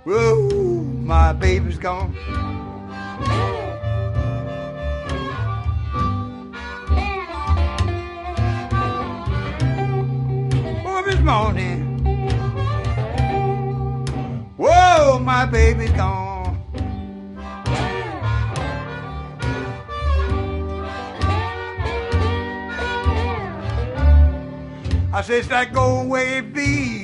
Whoa, my baby's gone. Oh, this morning. Whoa, my baby's gone. I says that go away, be